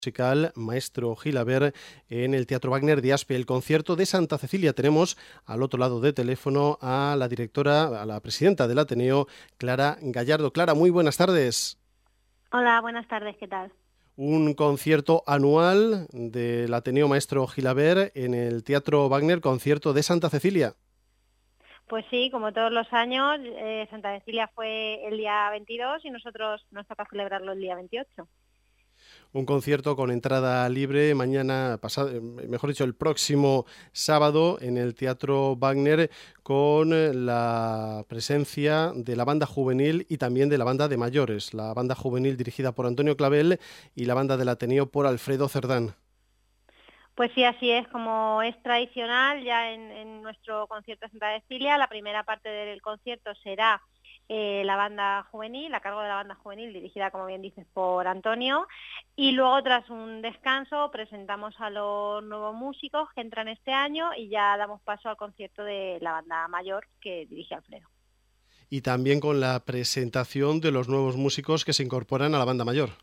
musical Maestro Gilabert en el Teatro Wagner de Aspe. El concierto de Santa Cecilia. Tenemos al otro lado de teléfono a la directora, a la presidenta del Ateneo, Clara Gallardo. Clara, muy buenas tardes. Hola, buenas tardes, ¿qué tal? Un concierto anual del Ateneo Maestro Gilabert en el Teatro Wagner, concierto de Santa Cecilia. Pues sí, como todos los años, Santa Cecilia fue el día 22 y nosotros nos toca celebrarlo el día 28. Un concierto con entrada libre mañana pasado, mejor dicho, el próximo sábado en el Teatro Wagner con la presencia de la banda juvenil y también de la banda de mayores. La banda juvenil dirigida por Antonio Clavel y la banda del Ateneo por Alfredo Cerdán. Pues sí, así es, como es tradicional ya en nuestro concierto de Santa Cecilia, la primera parte del concierto será la banda juvenil, a cargo de la banda juvenil, dirigida, como bien dices, por Antonio, y luego tras un descanso presentamos a los nuevos músicos que entran este año y ya damos paso al concierto de la banda mayor que dirige Alfredo. Y también con la presentación de los nuevos músicos que se incorporan a la banda mayor.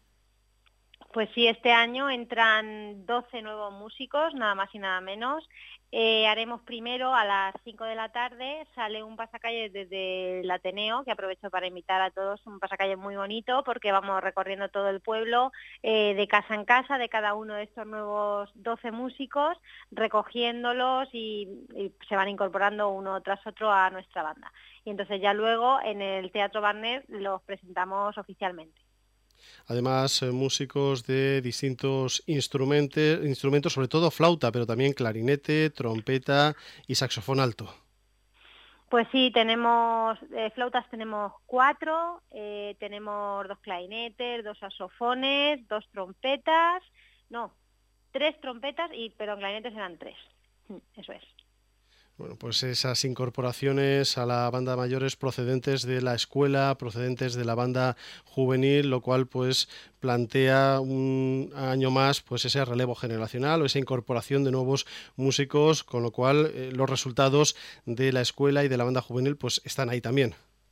Pues sí, este año entran 12 nuevos músicos, nada más y nada menos. Haremos primero a las 5 de la tarde, sale un pasacalles desde el Ateneo, que aprovecho para invitar a todos, un pasacalles muy bonito porque vamos recorriendo todo el pueblo, de casa en casa, de cada uno de estos nuevos 12 músicos, recogiéndolos y se van incorporando uno tras otro a nuestra banda. Y entonces ya luego en el Teatro Barnet los presentamos oficialmente. Además, músicos de distintos instrumentos, sobre todo flauta, pero también clarinete, trompeta y saxofón alto. Pues sí, tenemos flautas, tenemos 4, tenemos 2 clarinetes, 2 saxofones, 2 trompetas, no, 3 trompetas, pero en clarinetes eran 3. Eso es. Bueno, pues esas incorporaciones a la banda mayores procedentes de la escuela, procedentes de la banda juvenil, lo cual pues plantea un año más pues ese relevo generacional o esa incorporación de nuevos músicos, con lo cual los resultados de la escuela y de la banda juvenil pues están ahí también.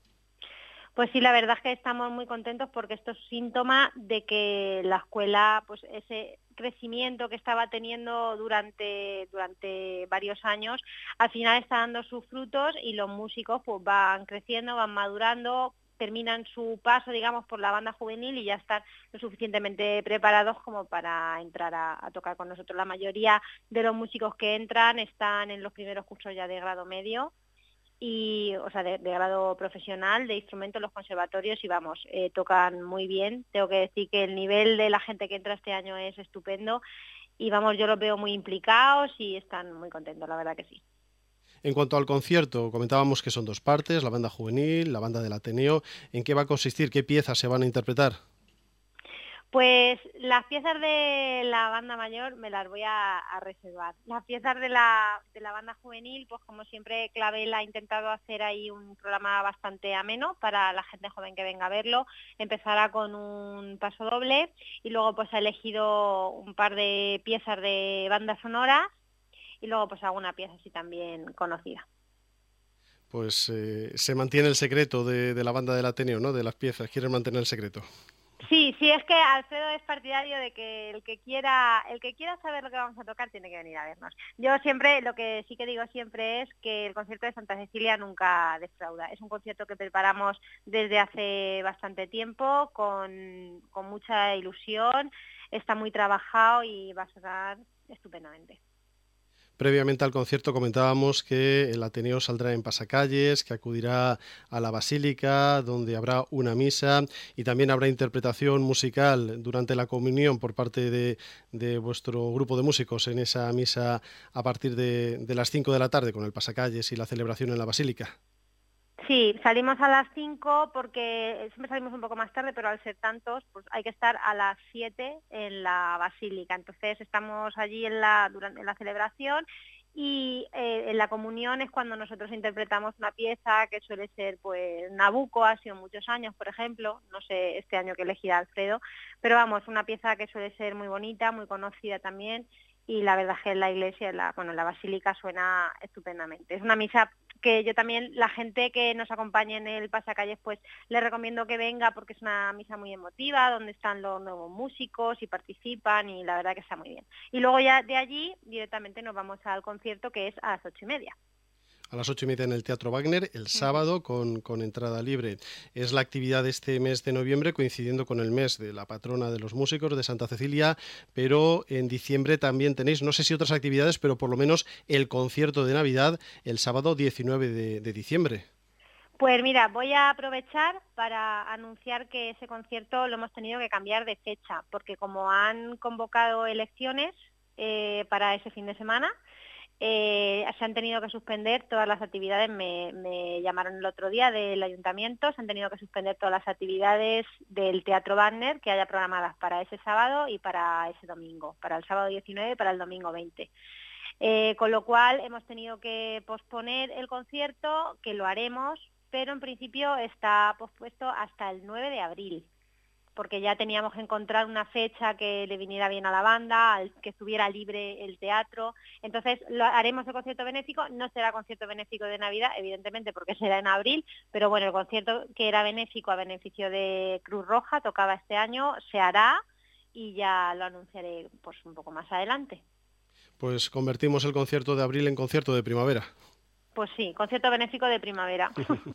Pues sí, la verdad es que estamos muy contentos porque esto es síntoma de que la escuela, pues ese crecimiento que estaba teniendo durante varios años, al final está dando sus frutos y los músicos pues van creciendo, van madurando, terminan su paso, digamos, por la banda juvenil y ya están lo suficientemente preparados como para entrar a tocar con nosotros. La mayoría de los músicos que entran están en los primeros cursos ya de grado medio y, o sea, de grado profesional de instrumentos en los conservatorios y vamos, tocan muy bien. Tengo que decir que el nivel de la gente que entra este año es estupendo y vamos, yo los veo muy implicados y están muy contentos, la verdad que sí. En cuanto al concierto, comentábamos que son dos partes, la banda juvenil, la banda del Ateneo. ¿En qué va a consistir? ¿Qué piezas se van a interpretar? Pues las piezas de la banda mayor me las voy a reservar. Las piezas de la banda juvenil, pues como siempre Clavel ha intentado hacer ahí un programa bastante ameno para la gente joven que venga a verlo. Empezará con un paso doble y luego pues ha elegido un par de piezas de banda sonora y luego pues alguna pieza así también conocida. Pues se mantiene el secreto de la banda del Ateneo, ¿no? De las piezas, quieren mantener el secreto. Sí, sí, es que Alfredo es partidario de que el que quiera saber lo que vamos a tocar tiene que venir a vernos. Yo siempre, lo que sí que digo siempre es que el concierto de Santa Cecilia nunca defrauda. Es un concierto que preparamos desde hace bastante tiempo, con mucha ilusión, está muy trabajado y va a sonar estupendamente. Previamente al concierto comentábamos que el Ateneo saldrá en pasacalles, que acudirá a la Basílica, donde habrá una misa y también habrá interpretación musical durante la comunión por parte de vuestro grupo de músicos en esa misa a partir de las 5 de la tarde con el pasacalles y la celebración en la Basílica. Sí, salimos a las 5 porque siempre salimos un poco más tarde, pero al ser tantos, pues hay que estar a las 7 en la basílica. Entonces estamos allí durante la celebración y en la comunión es cuando nosotros interpretamos una pieza que suele ser, pues, Nabucco, ha sido muchos años, por ejemplo, no sé este año que elegirá Alfredo, pero vamos, una pieza que suele ser muy bonita, muy conocida también y la verdad es que en la iglesia, en la basílica suena estupendamente. Es una misa que yo también, la gente que nos acompañe en el pasacalles, pues les recomiendo que venga porque es una misa muy emotiva, donde están los nuevos músicos y participan y la verdad que está muy bien. Y luego ya de allí directamente nos vamos al concierto, que es a las 8:30. A las 8:30 en el Teatro Wagner, el sábado, con entrada libre. Es la actividad de este mes de noviembre, coincidiendo con el mes de la patrona de los músicos, de Santa Cecilia, pero en diciembre también tenéis, no sé si otras actividades, pero por lo menos el concierto de Navidad el sábado 19 de diciembre. Pues mira, voy a aprovechar para anunciar que ese concierto lo hemos tenido que cambiar de fecha, porque como han convocado elecciones para ese fin de semana, se han tenido que suspender todas las actividades. Me llamaron el otro día del ayuntamiento, se han tenido que suspender todas las actividades del Teatro Wagner que haya programadas para ese sábado y para ese domingo, para el sábado 19 y para el domingo 20. Con lo cual hemos tenido que posponer el concierto, que lo haremos, pero en principio está pospuesto hasta el 9 de abril, porque ya teníamos que encontrar una fecha que le viniera bien a la banda, que estuviera libre el teatro. Entonces haremos el concierto benéfico, no será concierto benéfico de Navidad, evidentemente, porque será en abril, pero bueno, el concierto que era benéfico a beneficio de Cruz Roja, tocaba este año, se hará y ya lo anunciaré pues un poco más adelante. Pues convertimos el concierto de abril en concierto de primavera. Pues sí, concierto benéfico de primavera.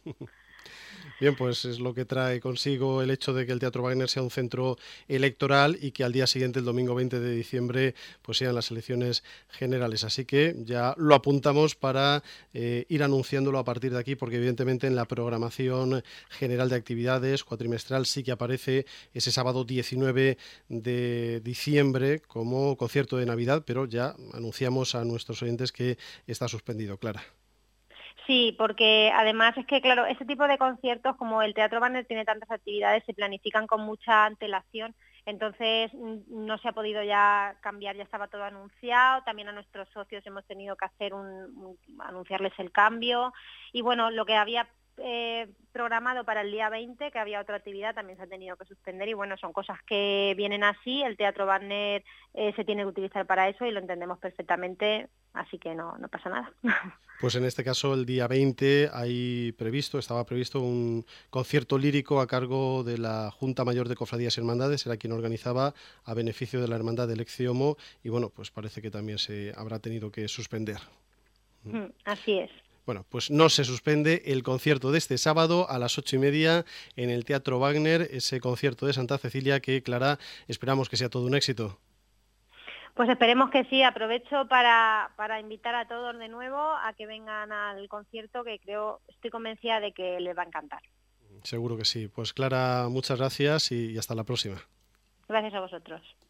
Bien, pues es lo que trae consigo el hecho de que el Teatro Wagner sea un centro electoral y que al día siguiente, el domingo 20 de diciembre, pues sean las elecciones generales. Así que ya lo apuntamos para ir anunciándolo a partir de aquí, porque evidentemente en la programación general de actividades cuatrimestral sí que aparece ese sábado 19 de diciembre como concierto de Navidad, pero ya anunciamos a nuestros oyentes que está suspendido, Clara. Sí, porque además es que, claro, ese tipo de conciertos, como el Teatro Wagner tiene tantas actividades, se planifican con mucha antelación, entonces no se ha podido ya cambiar, ya estaba todo anunciado, también a nuestros socios hemos tenido que hacer anunciarles el cambio, y bueno, lo que había programado para el día 20, que había otra actividad, también se ha tenido que suspender, y bueno, son cosas que vienen así, el Teatro Wagner se tiene que utilizar para eso y lo entendemos perfectamente, así que no pasa nada. Pues en este caso el día 20 estaba previsto un concierto lírico a cargo de la Junta Mayor de Cofradías y Hermandades, era quien organizaba a beneficio de la Hermandad del Ecce-Homo, y bueno, pues parece que también se habrá tenido que suspender. Así es. Bueno, pues no se suspende el concierto de este sábado a las 8:30 en el Teatro Wagner, ese concierto de Santa Cecilia que, Clara, esperamos que sea todo un éxito. Pues esperemos que sí. Aprovecho para invitar a todos de nuevo a que vengan al concierto, que estoy convencida de que les va a encantar. Seguro que sí. Pues Clara, muchas gracias y hasta la próxima. Gracias a vosotros.